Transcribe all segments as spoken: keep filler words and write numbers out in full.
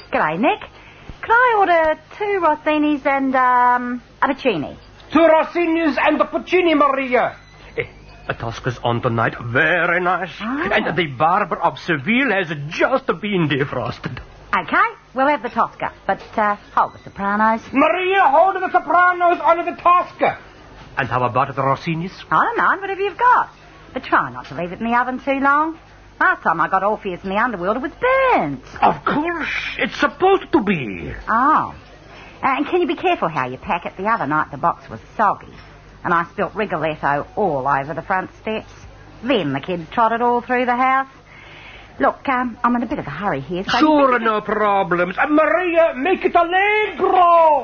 G'day, Nick. Can I order two Rossinis and, um, a Puccini? Two Rossinis and a Puccini, Maria. Eh, a Tosca's on tonight. Very nice. Oh. And the Barber of Seville has just been defrosted. Okay, we'll have the Tosca, but, uh, hold the Sopranos. Maria, hold the Sopranos on the Tosca. And how about the Rossinis? I don't mind, whatever you've got. But try not to leave it in the oven too long. Last time I got Orpheus in the underworld, it was burnt. Of course, it's supposed to be. Oh. Uh, and can you be careful how you pack it? The other night the box was soggy, and I spilt Rigoletto all over the front steps. Then the kids trotted all through the house. Look, um, I'm in a bit of a hurry here, so... Sure, no problems. Uh, Maria, make it allegro!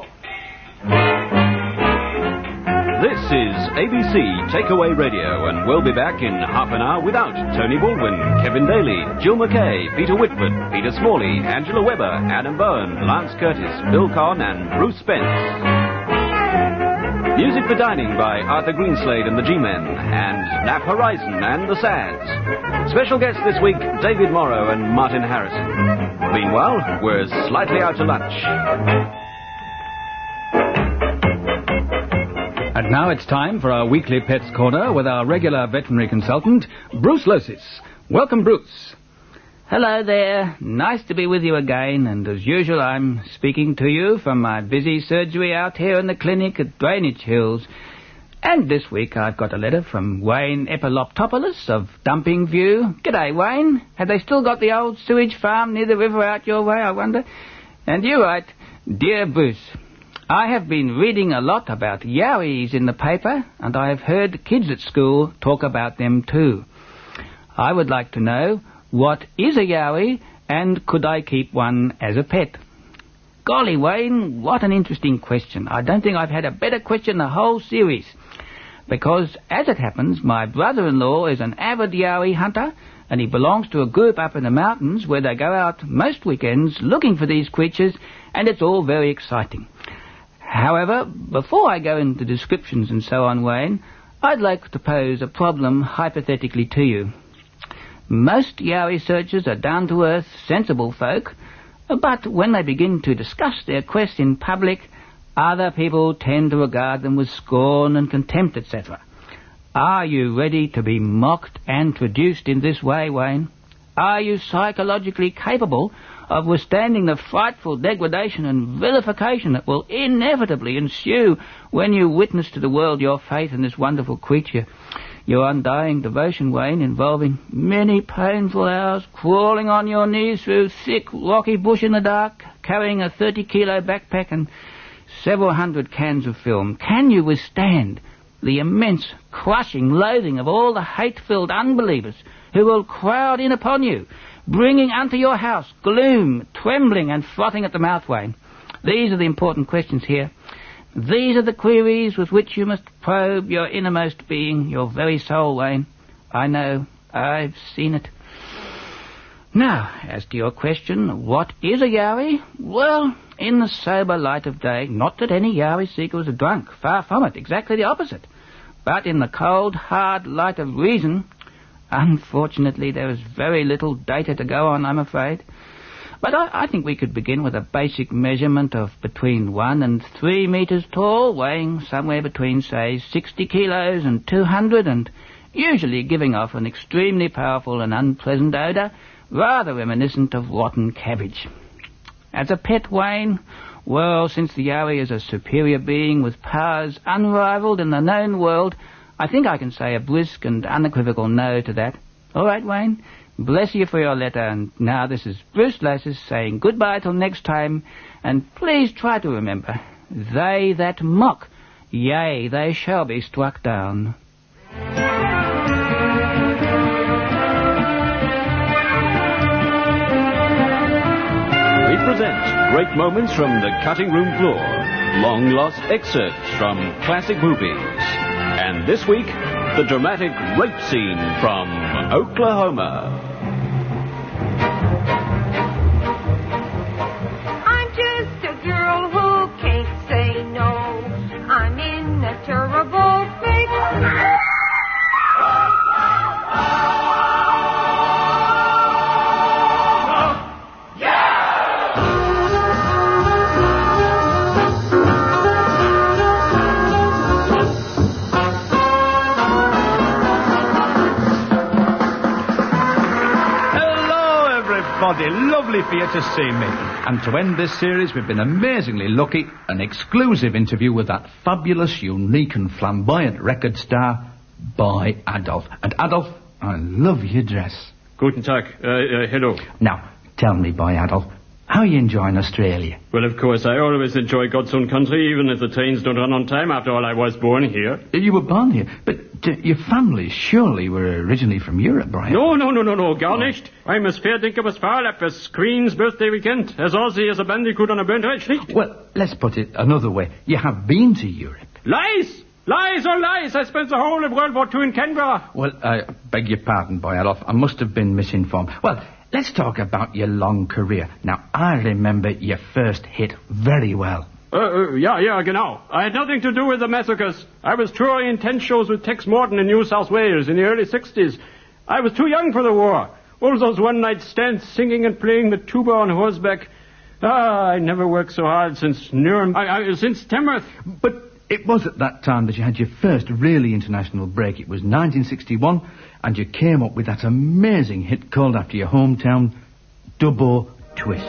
This is A B C Takeaway Radio, and we'll be back in half an hour without Tony Baldwin, Kevin Daly, Jill McKay, Peter Whitford, Peter Smalley, Angela Weber, Adam Bowen, Lance Curtis, Bill Conn, and Bruce Spence. Music for Dining by Arthur Greenslade and the G-Men, and Nap Horizon and the Sads. Special guests this week, David Morrow and Martin Harrison. Meanwhile, we're slightly out to lunch. And now it's time for our weekly Pets Corner with our regular veterinary consultant, Bruce Losis. Welcome, Bruce. Hello there. Nice to be with you again, and as usual I'm speaking to you from my busy surgery out here in the clinic at Drainage Hills. And this week I've got a letter from Wayne Epiloptopoulos of Dumping View. G'day, Wayne. Have they still got the old sewage farm near the river out your way, I wonder? And you write, Dear Bruce, I have been reading a lot about yowies in the paper, and I have heard kids at school talk about them too. I would like to know, what is a yowie, and could I keep one as a pet? Golly, Wayne, what an interesting question. I don't think I've had a better question the whole series. Because, as it happens, my brother-in-law is an avid yowie hunter, and he belongs to a group up in the mountains where they go out most weekends looking for these creatures, and it's all very exciting. However, before I go into descriptions and so on, Wayne, I'd like to pose a problem hypothetically to you. Most yowie searchers are down-to-earth, sensible folk, but when they begin to discuss their quest in public, other people tend to regard them with scorn and contempt, et cetera. Are you ready to be mocked and traduced in this way, Wayne? Are you psychologically capable of withstanding the frightful degradation and vilification that will inevitably ensue when you witness to the world your faith in this wonderful creature, your undying devotion, Wayne, involving many painful hours crawling on your knees through thick, rocky bush in the dark, carrying a thirty-kilo backpack and several hundred cans of film? Can you withstand the immense, crushing loathing of all the hate-filled unbelievers who will crowd in upon you, bringing unto your house gloom, trembling, and frothing at the mouth, Wayne? These are the important questions here. These are the queries with which you must probe your innermost being, your very soul, Wayne. I know. I've seen it. Now, as to your question, what is a yowie? Well, in the sober light of day, not that any yowie seeker is a drunk. Far from it. Exactly the opposite. But in the cold, hard light of reason, unfortunately, there is very little data to go on, I'm afraid. But I, I think we could begin with a basic measurement of between one and three meters tall, weighing somewhere between, say, sixty kilos and two hundred, and usually giving off an extremely powerful and unpleasant odor, rather reminiscent of rotten cabbage. As a pet, Wayne, well, since the yowie is a superior being with powers unrivaled in the known world, I think I can say a brisk and unequivocal no to that. All right, Wayne, bless you for your letter, and now this is Bruce Losis saying goodbye till next time, and please try to remember, they that mock, yea, they shall be struck down. We present great moments from the cutting room floor, long-lost excerpts from classic movies. And this week, the dramatic rape scene from Oklahoma. I'm just a girl who can't say no. I'm in a terrible fix. Lordy, lovely for you to see me. And to end this series, we've been amazingly lucky. An exclusive interview with that fabulous, unique and flamboyant record star, Boy Adolf. And Adolf, I love your dress. Guten Tag. Uh, uh, hello. Now, tell me, Boy Adolf, how are you enjoying Australia? Well, of course, I always enjoy God's own country, even if the trains don't run on time. After all, I was born here. You were born here, but uh, your family surely were originally from Europe, Brian. No, no, no, no, no, gar nicht. I'm as fair dinkum as far up as Queen's birthday weekend, as Aussie as a bandicoot on a burnt right schlicht. Well, let's put it another way. You have been to Europe. Lies! Lies or lies! I spent the whole of World War Two in Canberra. Well, I beg your pardon, Boy Adolf. I must have been misinformed. Well, let's talk about your long career. Now, I remember your first hit very well. Uh, uh, yeah, yeah, genau. I had nothing to do with the massacres. I was touring in tent shows with Tex Morton in New South Wales in the early sixties. I was too young for the war. All those one-night stands singing and playing the tuba on horseback. Ah, I never worked so hard since Nuremberg, I, I, since Tamworth. But it was at that time that you had your first really international break. It was nineteen sixty-one, and you came up with that amazing hit called after your hometown, Dubbo Twist.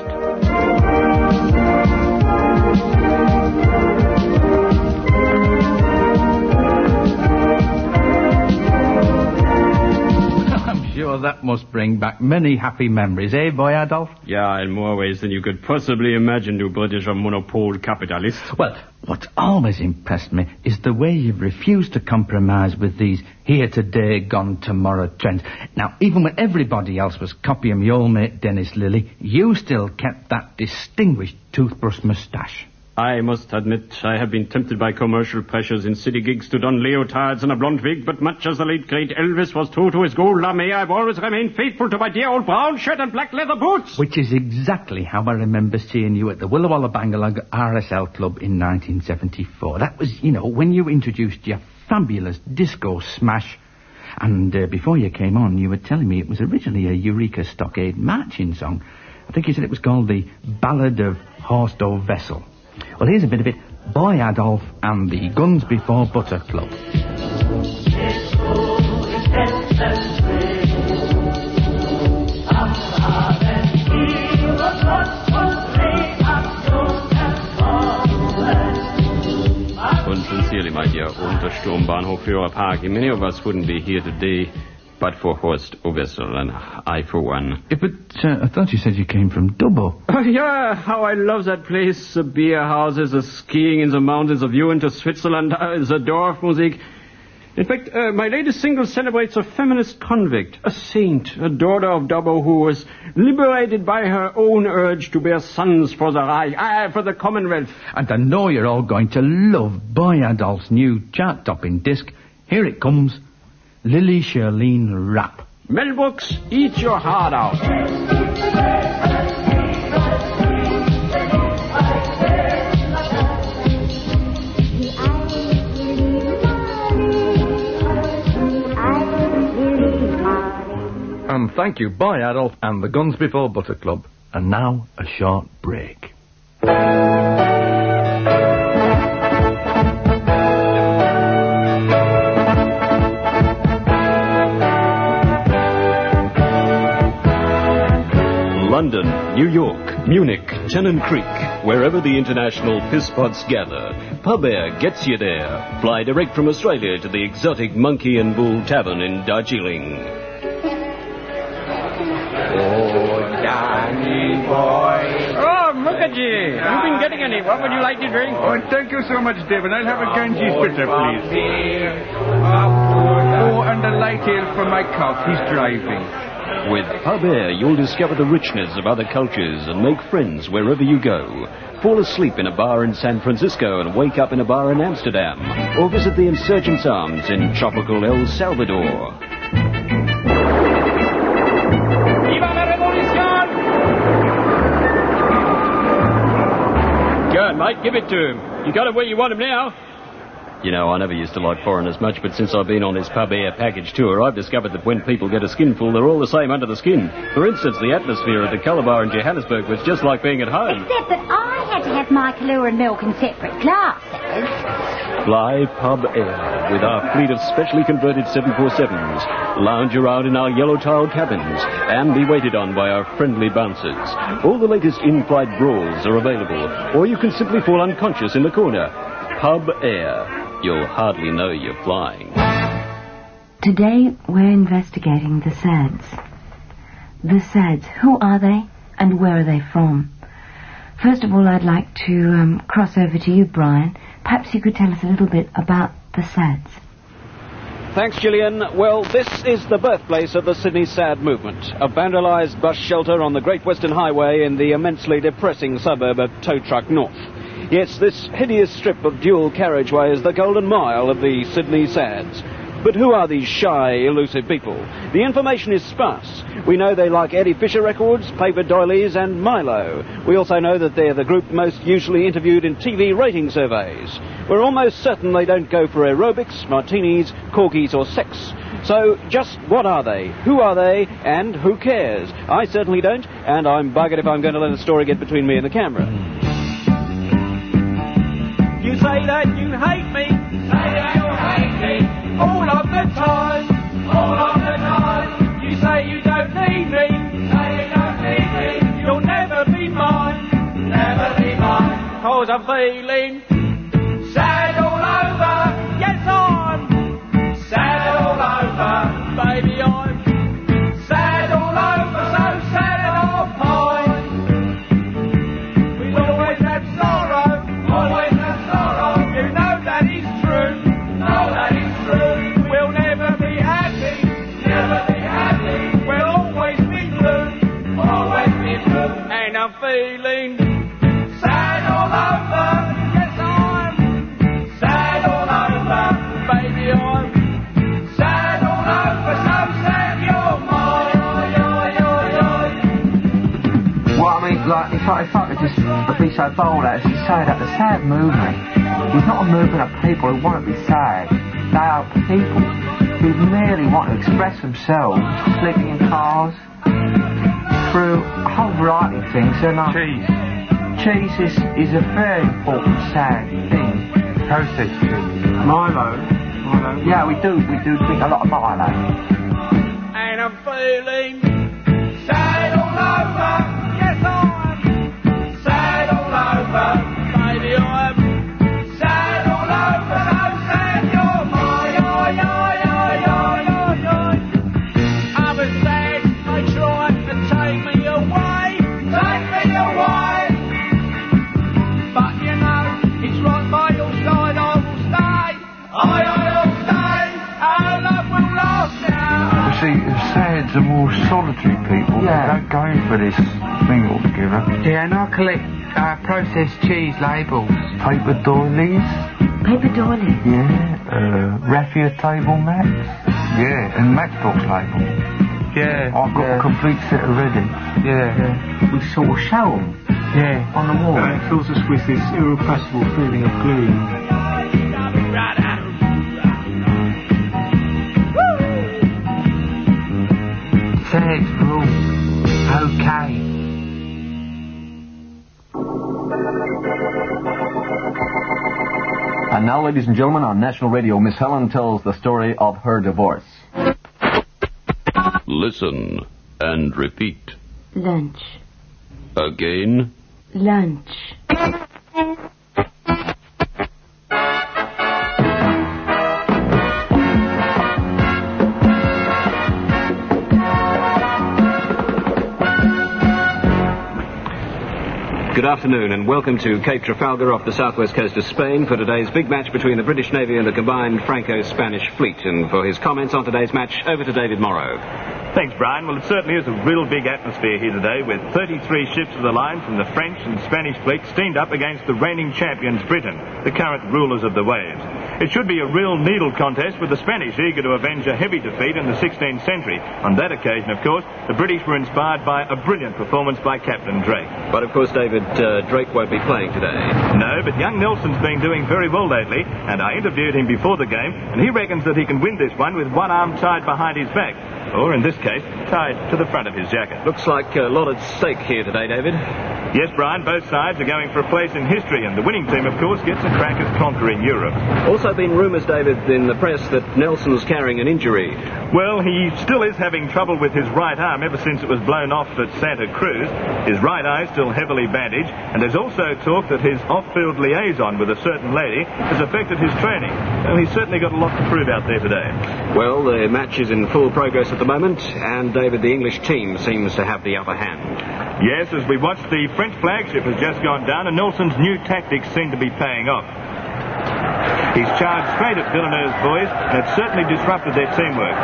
Sure, that must bring back many happy memories, eh, Boy Adolf? Yeah, in more ways than you could possibly imagine, you British monopole capitalist. Well, what's always impressed me is the way you've refused to compromise with these here today, gone tomorrow trends. Now, even when everybody else was copying your old mate Dennis Lilly, you still kept that distinguished toothbrush moustache. I must admit I have been tempted by commercial pressures in city gigs to don leotards and a blonde wig, but much as the late great Elvis was true to his gold lame, I've always remained faithful to my dear old brown shirt and black leather boots. Which is exactly how I remember seeing you at the Willa Walla Bangalore R S L Club in nineteen seventy-four. That was, you know, when you introduced your fabulous disco smash. And uh, before you came on, you were telling me it was originally a Eureka Stockade marching song. I think you said it was called the Ballad of Horsto Vessel. Well, here's a bit of it. Boy Adolf and the Guns Before Butter Club. Und sincerely, my dear, unter Sturmbahnhof Führer Park, many of us wouldn't be here today but for Horst Ovessel, and I for one. Yeah, but uh, I thought you said you came from Dubbo. Oh, yeah, how I love that place. The beer houses, the skiing in the mountains, the view into Switzerland, uh, the Dorfmusik. In fact, uh, my latest single celebrates a feminist convict, a saint, a daughter of Dubbo who was liberated by her own urge to bear sons for the Reich, ah, for the Commonwealth. And I know you're all going to love Boy Adolf's new chart-topping disc. Here it comes. Lily Shirlene Rap. Mel Brooks, eat your heart out. And thank you, Boy Adolf and the Guns Before Butter Club. And now, a short break. London, New York, Munich, Tennant Creek, wherever the international piss pots gather, Pub Air gets you there. Fly direct from Australia to the exotic Monkey and Bull Tavern in Darjeeling. Oh, Danny boy. Oh, Mukherjee. You've been getting any. What would you like to drink? Oh, thank you so much, David. I'll have a Ganges bitter, please. Oh, and a light ale for my cough. He's driving. With Pub Air, you'll discover the richness of other cultures and make friends wherever you go. Fall asleep in a bar in San Francisco and wake up in a bar in Amsterdam. Or visit the Insurgents Arms in tropical El Salvador. Viva la Revolucion! Good, mate, give it to him. You got it where you want him now. You know, I never used to like foreigners much, but since I've been on this Pub Air package tour, I've discovered that when people get a skinful, they're all the same under the skin. For instance, the atmosphere at the Colour Bar in Johannesburg was just like being at home. Except that I had to have my Kahlua and milk in separate glasses. Fly Pub Air with our fleet of specially converted seven forty-sevens. Lounge around in our yellow tile cabins and be waited on by our friendly bouncers. All the latest in-flight brawls are available, or you can simply fall unconscious in the corner. Pub Air. You'll hardly know you're flying. Today we're investigating the SADS. The SADS, who are they and where are they from? First of all, I'd like to um, cross over to you, Brian. Perhaps you could tell us a little bit about the SADS. Thanks, Gillian. Well, this is the birthplace of the Sydney SAD movement, a vandalised bus shelter on the Great Western Highway in the immensely depressing suburb of Tow Truck North. Yes, this hideous strip of dual carriageway is the golden mile of the Sydney SADs. But who are these shy, elusive people? The information is sparse. We know they like Eddie Fisher records, paper doilies, and Milo. We also know that they're the group most usually interviewed in T V rating surveys. We're almost certain they don't go for aerobics, martinis, corgis, or sex. So, just what are they? Who are they? And who cares? I certainly don't, and I'm buggered if I'm going to let a story get between me and the camera. You say that you hate me. Say that you hate me. All of the time, all of the time. You say you don't need me, say you don't need me. You'll never be mine, never be mine. Cause I'm feeling sad all over. Yes, I'm sad all over. Baby, I'm sad all over, so sad I'll pine. We'll always have sorrow, always have sorrow. You know that is true, know that is true. We'll never be happy, never be happy. We'll always be blue, always be blue. And I'm feeling sad all over. Yes, I'm sad all over. Baby, I'm sad all over. So sad you're mine. Well, I mean, like, if I, if I could just be so bold as to say that the SAD movement is not a movement of people who want to be sad. They are people who merely want to express themselves, sleeping in cars, through a whole variety of things. And, uh, cheese. Cheese is, is a very important sad thing. Processed cheese. Milo. Milo. Yeah, we do, we do drink a lot of Milo. And I'm feeling sad all over. Yes, I'm sad all over. Baby, I'm sad all over. So sad you're mine. I was sad, they tried to take me away, take me away. But you know, it's right by your side, I will stay. I, I will stay. Our love will last now. You see, the SADs are more solitary people. Yeah. They don't go in for this thing altogether. Yeah, and I collect uh, processed cheese labels. Paper doilies. Paper doilies? Yeah. Uh, raffia table mats. Yeah, and matchbox labels. Yeah. I've got yeah. a complete set already. Yeah. yeah. We sort of show them. Yeah. On the wall. And it fills us with this irrepressible feeling of gloom. SADs rule. Okay. And now, ladies and gentlemen, on National Radio, Miss Helen tells the story of her divorce. Listen and repeat. Lunch. Again. Lunch. Good afternoon and welcome to Cape Trafalgar off the southwest coast of Spain for today's big match between the British Navy and the combined Franco-Spanish fleet. And for his comments on today's match, over to David Morrow. Thanks, Brian. Well, it certainly is a real big atmosphere here today with thirty-three ships of the line from the French and Spanish fleets steamed up against the reigning champions Britain, the current rulers of the waves. It should be a real needle contest with the Spanish eager to avenge a heavy defeat in the sixteenth century. On that occasion, of course, the British were inspired by a brilliant performance by Captain Drake. But, of course, David, uh, Drake won't be playing today. No, but young Nelson's been doing very well lately, and I interviewed him before the game, and he reckons that he can win this one with one arm tied behind his back. or in this case, tied to the front of his jacket. Looks like a lot at stake here today, David. Yes, Brian, both sides are going for a place in history, and the winning team, of course, gets a crack at conquering Europe. Also been rumours, David, in the press that Nelson's carrying an injury. Well, he still is having trouble with his right arm ever since it was blown off at Santa Cruz. His right eye still heavily bandaged, and there's also talk that his off-field liaison with a certain lady has affected his training. Well, he's certainly got a lot to prove out there today. Well, the match is in full progress at the moment, and, David, the English team seems to have the upper hand. Yes, as we watch, the French flagship has just gone down, and Nelson's new tactics seem to be paying off. He's charged straight at Villeneuve's boys, and it's certainly disrupted their teamwork.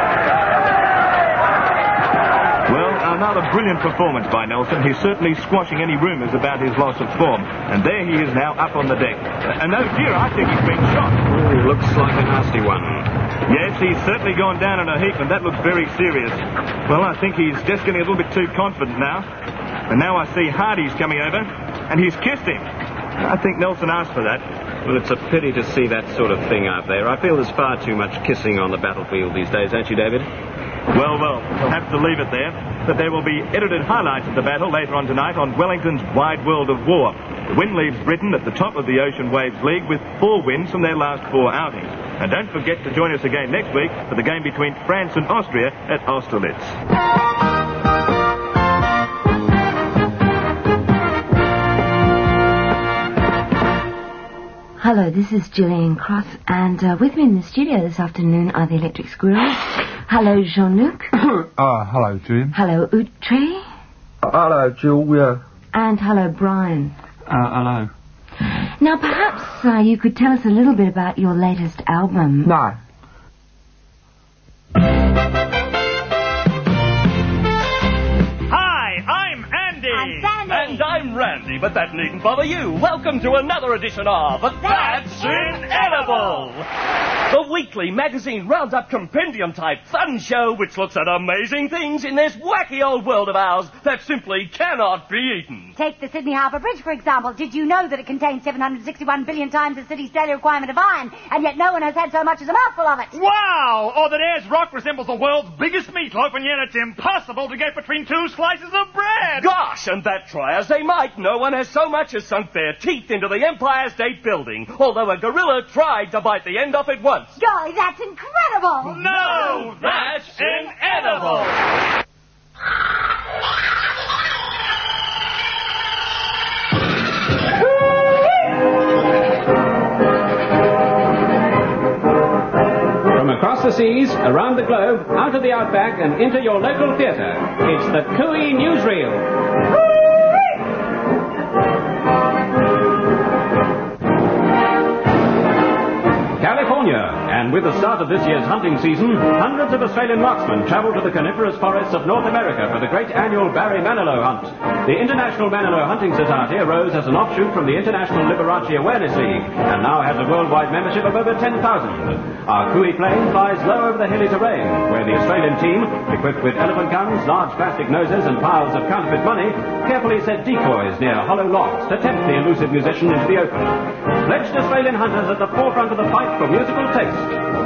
Well, another brilliant performance by Nelson. He's certainly squashing any rumours about his loss of form. And there he is now up on the deck. And oh dear, I think he's been shot. Ooh, looks like a nasty one. Yes, he's certainly gone down in a heap, and that looks very serious. Well, I think he's just getting a little bit too confident now. And now I see Hardy's coming over, and he's kissed him. I think Nelson asked for that. Well, it's a pity to see that sort of thing out there. I feel there's far too much kissing on the battlefield these days, don't you, David? Well, well, we'll have to leave it there. But there will be edited highlights of the battle later on tonight on Wellington's Wide World of War. The win leaves Britain at the top of the Ocean Waves League with four wins from their last four outings. And don't forget to join us again next week for the game between France and Austria at Austerlitz. Hello, this is Gillian Cross, and uh, with me in the studio this afternoon are the Electric Squirrels. Hello, Jean-Luc. Ah, uh, hello, Jim. Hello, Utre. Uh, hello, Julia. And hello, Brian. Uh, hello. Now, perhaps uh, you could tell us a little bit about your latest album. No. I'm Sandy. And I'm Randy, but that needn't bother you. Welcome to another edition of That's Inedible, the weekly magazine roundup compendium-type fun show which looks at amazing things in this wacky old world of ours that simply cannot be eaten. Take the Sydney Harbour Bridge, for example. Did you know that it contains seven hundred sixty-one billion times the city's daily requirement of iron, and yet no one has had so much as a mouthful of it? Wow! Or that Ayers Rock resembles the world's biggest meatloaf, and yet it's impossible to get between two slices of bread! Gosh, and that try as they might, no one has so much as sunk their teeth into the Empire State Building, although a gorilla tried to bite the end off it once. Golly, that's incredible! No, that's inedible! From across the seas, around the globe, out of the outback, and into your local theatre, it's the Cooey Newsreel. California, and with the start of this year's hunting season, hundreds of Australian marksmen travel to the coniferous forests of North America for the great annual Barry Manilow hunt. The International Manilow Hunting Society arose as an offshoot from the International Liberace Awareness League, and now has a worldwide membership of over ten thousand. Our Cooey plane flies low over the hilly terrain, where the Australian team, equipped with elephant guns, large plastic noses, and piles of counterfeit money, carefully set decoys near hollow logs to tempt the elusive musician into the open. Pledged Australian hunters at the forefront of the fight for musical taste.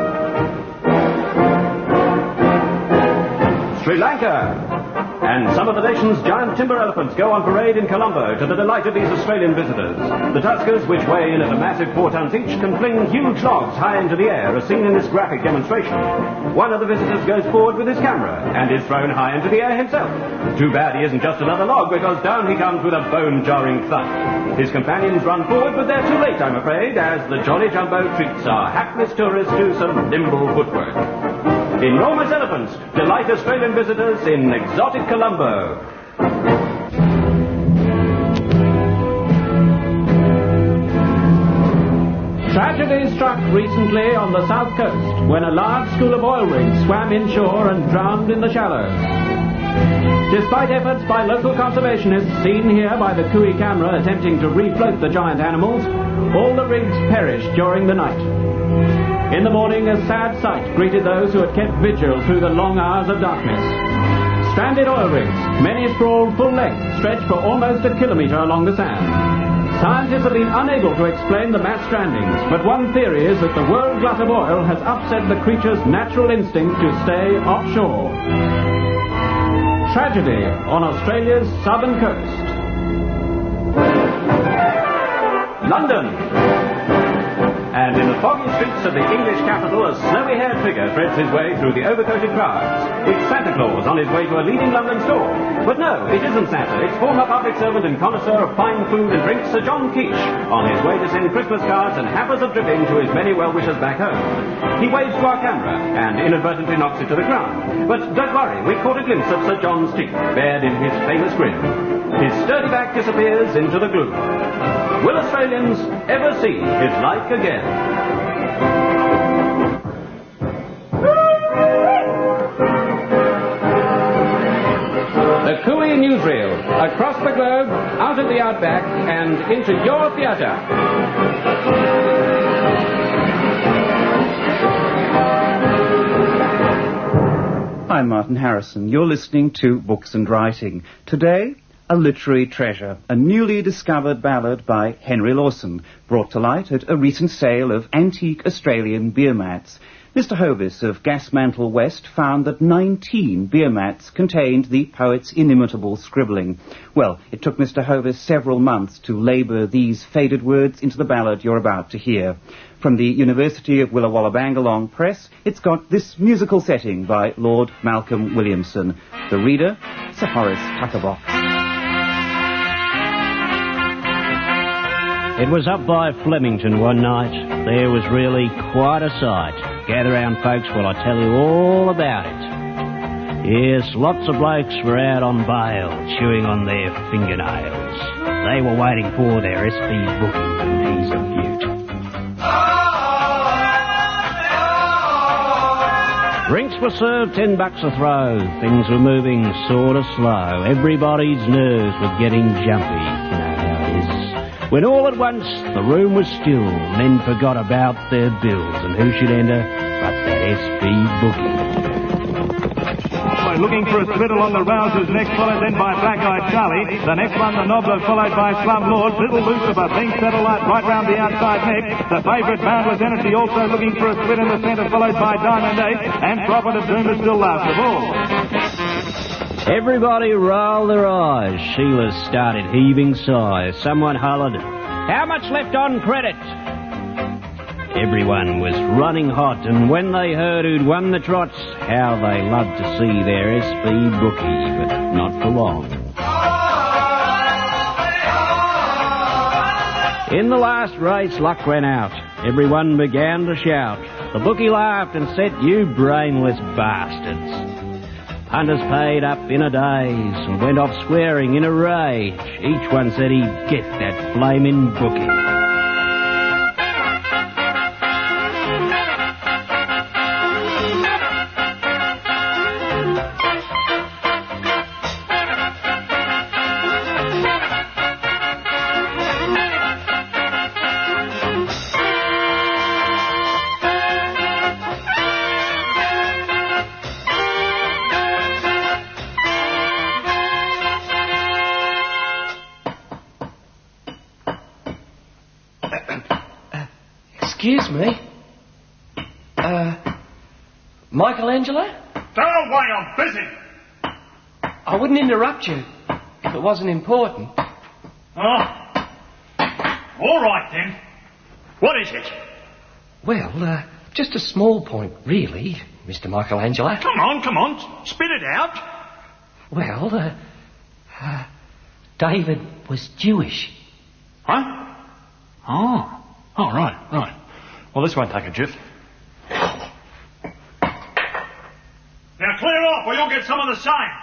Sri Lanka. And some of the nation's giant timber elephants go on parade in Colombo to the delight of these Australian visitors. The tuskers, which weigh in at a massive four tons each, can fling huge logs high into the air, as seen in this graphic demonstration. One of the visitors goes forward with his camera and is thrown high into the air himself. Too bad he isn't just another log, because down he comes with a bone-jarring thud. His companions run forward, but they're too late, I'm afraid, as the Jolly Jumbo treats our hapless tourists to some nimble footwork. Enormous elephants delight Australian visitors in exotic Colombo. Tragedy struck recently on the south coast when a large school of oil rigs swam inshore and drowned in the shallows. Despite efforts by local conservationists seen here by the Cooey camera attempting to refloat the giant animals, all the rigs perished during the night. In the morning, a sad sight greeted those who had kept vigil through the long hours of darkness. Stranded oil rigs, many sprawled full length, stretched for almost a kilometre along the sand. Scientists have been unable to explain the mass strandings, but one theory is that the world glut of oil has upset the creature's natural instinct to stay offshore. Tragedy on Australia's southern coast. London. And in the foggy streets of the English capital, a snowy-haired figure threads his way through the overcoated crowds. It's Santa Claus on his way to a leading London store. But no, it isn't Santa. It's former public servant and connoisseur of fine food and drink, Sir John Keach, on his way to send Christmas cards and hampers of dripping to his many well-wishers back home. He waves to our camera and inadvertently knocks it to the ground. But don't worry, we caught a glimpse of Sir John's teeth, bared in his famous grin. His sturdy back disappears into the gloom. Will Australians ever see his like again? The Cooey Newsreel, across the globe, out of the outback, and into your theatre. I'm Martin Harrison. You're listening to Books and Writing. Today, a literary treasure, a newly discovered ballad by Henry Lawson, brought to light at a recent sale of antique Australian beer mats. Mister Hovis of Gasmantle West found that nineteen beer mats contained the poet's inimitable scribbling. Well, it took Mister Hovis several months to labour these faded words into the ballad you're about to hear. From the University of Willawalla Press, it's got this musical setting by Lord Malcolm Williamson. The reader, Sir Horace Tuckerbox. It was up by Flemington one night. There was really quite a sight. Gather round, folks, while I tell you all about it. Yes, lots of blokes were out on bail, chewing on their fingernails. They were waiting for their S P booking, and he's a beaut. Drinks were served ten bucks a throw. Things were moving sort of slow. Everybody's nerves were getting jumpy. You know how it is. When all at once the room was still, men forgot about their bills, and who should enter but that S P bookie. Looking for a twiddle on the Rousers, next followed then by Black-Eyed Charlie. The next one, the Nobbler, followed by Slumlord. Little Lucifer, Pink Satellite, right round the outside neck. The favourite, Boundless Energy, also looking for a twid in the centre, followed by Diamond eight. And Prophet of Doom is still last of all. Everybody rolled their eyes. Sheila started heaving sighs. Someone hollered, "How much left on credit?" Everyone was running hot, and when they heard who'd won the trots, how they loved to see their S P bookie, but not for long. In the last race, luck ran out. Everyone began to shout. The bookie laughed and said, "You brainless bastards." Hunters paid up in a daze and went off swearing in a rage. Each one said he'd get that flaming bookie. Excuse me. Uh, Michelangelo? Go away, I'm busy. I wouldn't interrupt you if it wasn't important. Oh. All right, then. What is it? Well, uh, just a small point, really, Mister Michelangelo. Come on, come on. Spit it out. Well, uh, uh, David was Jewish. Huh? Oh. Oh, right, right. Well, this won't take a jiff. Now clear off or you'll get some of the same.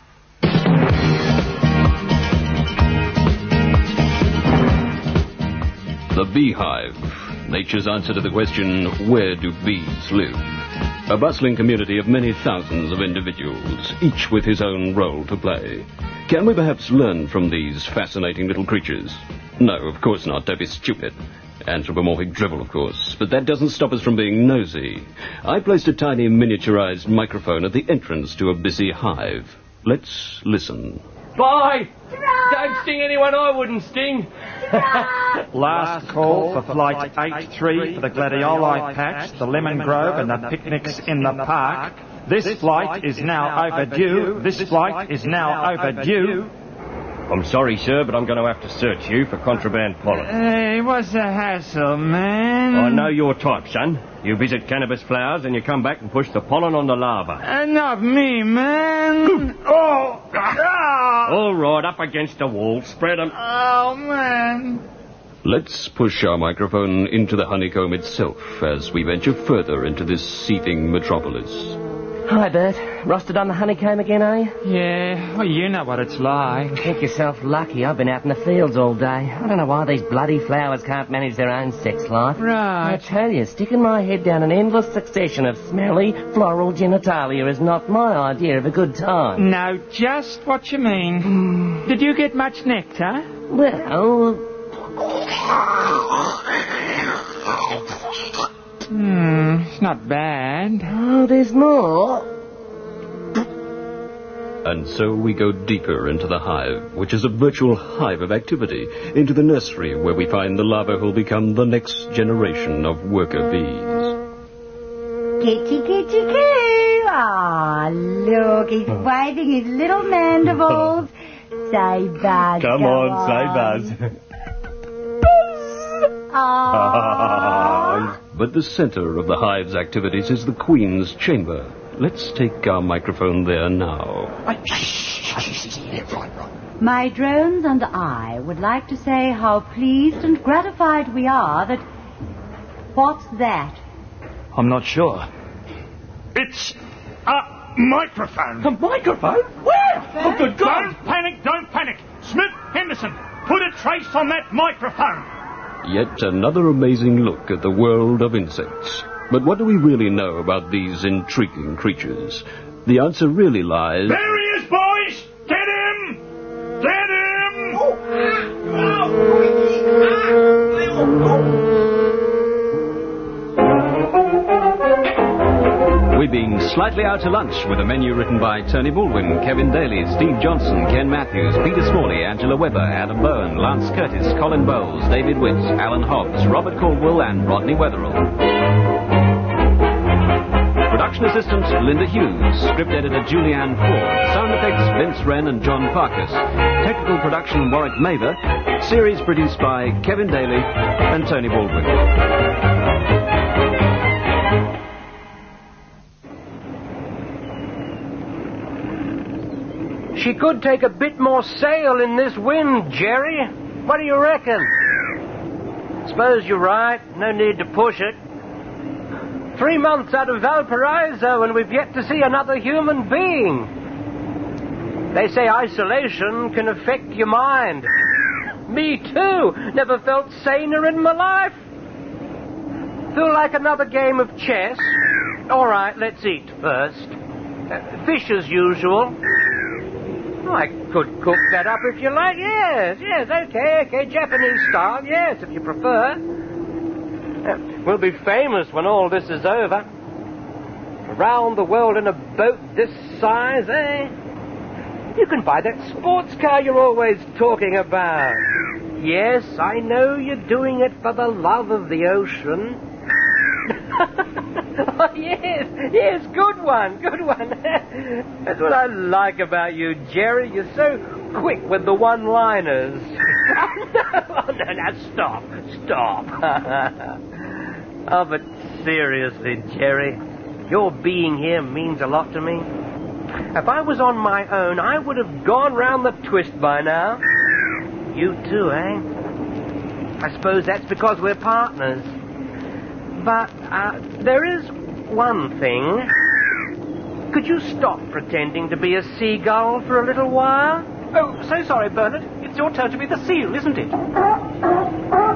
The Beehive. Nature's answer to the question, where do bees live? A bustling community of many thousands of individuals, each with his own role to play. Can we perhaps learn from these fascinating little creatures? No, of course not. Don't be stupid. Anthropomorphic drivel, of course, but that doesn't stop us from being nosy. I placed a tiny miniaturized microphone at the entrance to a busy hive. Let's listen. Bye! Don't sting anyone I wouldn't sting. Last call for Flight eight three for the Gladioli patch, the Lemon Grove and the picnics in the park. This flight is now overdue. This flight is now overdue. I'm sorry, sir, but I'm going to have to search you for contraband pollen. Hey, what's the hassle, man? I know your type, son. You visit cannabis flowers and you come back and push the pollen on the larva. Uh, not me, man. Oh! Ah! All right, up against the wall. Spread 'em. Oh, man. Let's push our microphone into the honeycomb itself as we venture further into this seething metropolis. Hi, Bert. Rostered on the honeycomb again, are you? Yeah, well, you know what it's like. Think yourself lucky. I've been out in the fields all day. I don't know why these bloody flowers can't manage their own sex life. Right. I tell you, sticking my head down an endless succession of smelly, floral genitalia is not my idea of a good time. No, just what you mean. Did you get much nectar? Well... Hmm, it's not bad. Oh, there's more. And so we go deeper into the hive, which is a virtual hive of activity, into the nursery where we find the larva who'll become the next generation of worker bees. Kitty, kitty, coo. Ah, look, he's waving his little mandibles. Say buzz. Come go on, on, say buzz. Aww. But the center of the hive's activities is the queen's chamber. Let's take our microphone there now. My drones and I would like to say how pleased and gratified we are that... What's that? I'm not sure. It's a microphone. A microphone? Where? Oh, good God. Don't panic, don't panic. Smith Henderson, put a trace on that microphone. Yet another amazing look at the world of insects. But what do we really know about these intriguing creatures? The answer really lies... There he is, boys! Get him! Get him! We've been slightly out to lunch with a menu written by Tony Baldwin, Kevin Daly, Steve Johnson, Ken Matthews, Peter Smalley, Angela Weber, Adam Byrne, Lance Curtis, Colin Bowles, David Witt, Alan Hobbs, Robert Caldwell and Rodney Wetherill. Production assistant Linda Hughes, script editor Julianne Ford, sound effects Vince Wren and John Farkas, technical production Warwick Mather, series produced by Kevin Daly and Tony Baldwin. She could take a bit more sail in this wind, Jerry. What do you reckon? Suppose you're right. No need to push it. Three months out of Valparaiso and we've yet to see another human being. They say isolation can affect your mind. Me too. Never felt saner in my life. Feel like another game of chess? All right, let's eat first. Uh, fish as usual. I could cook that up if you like. Yes, yes, okay, okay. Japanese style, yes, if you prefer. Uh, we'll be famous when all this is over. Around the world in a boat this size, eh? You can buy that sports car you're always talking about. Yes, I know you're doing it for the love of the ocean. Oh, yes, yes, good one, good one. That's what I like about you, Jerry. You're so quick with the one-liners. Oh, no, oh, no, now stop, stop. Oh, but seriously, Jerry, your being here means a lot to me. If I was on my own, I would have gone round the twist by now. You too, eh? I suppose that's because we're partners. But uh, there is one thing. Could you stop pretending to be a seagull for a little while? Oh, so sorry, Bernard. It's your turn to be the seal, isn't it?